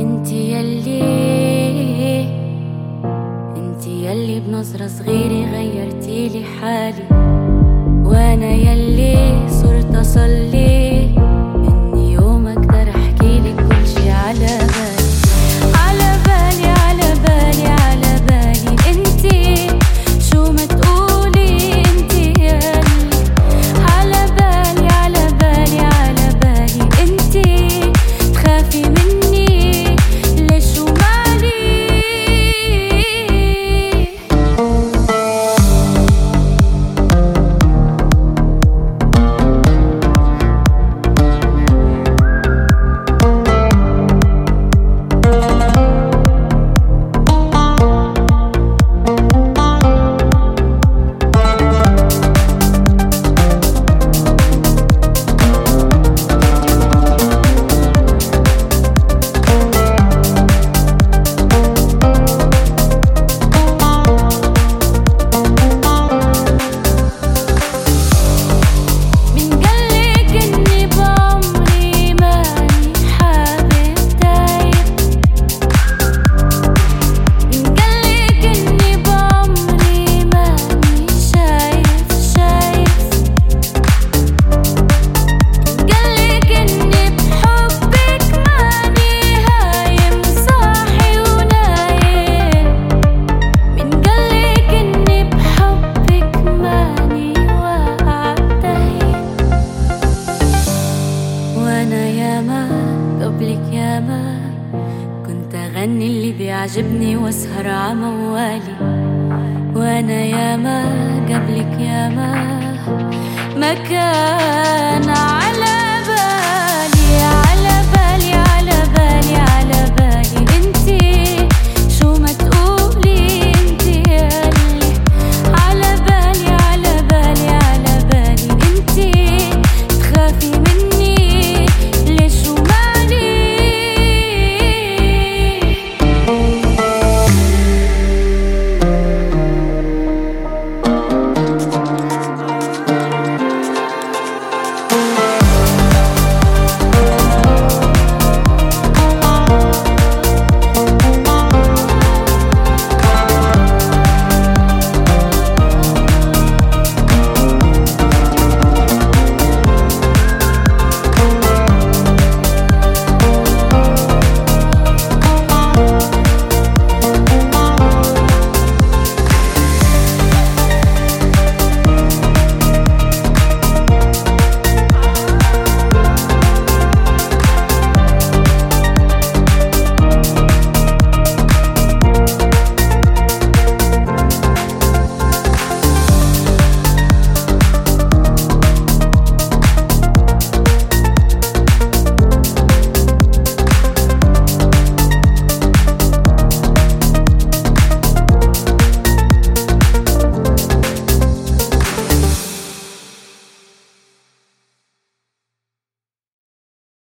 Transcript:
انتي يلي بنظرة صغيرة غيرتيلي حالي، وانا يلي صرت اصلي اني يوم اقدر احكيلك كل شي على بالي. على بالي على بالي على بالي انتي شو ما تقولي، انتي يلي على بالي على بالي على بالي انتي تخافي مني ليش ومالي. قبلك ياما كنت أغني اللي بيعجبني واسهر عموالي، وانا ياما قبلك ياما ما كان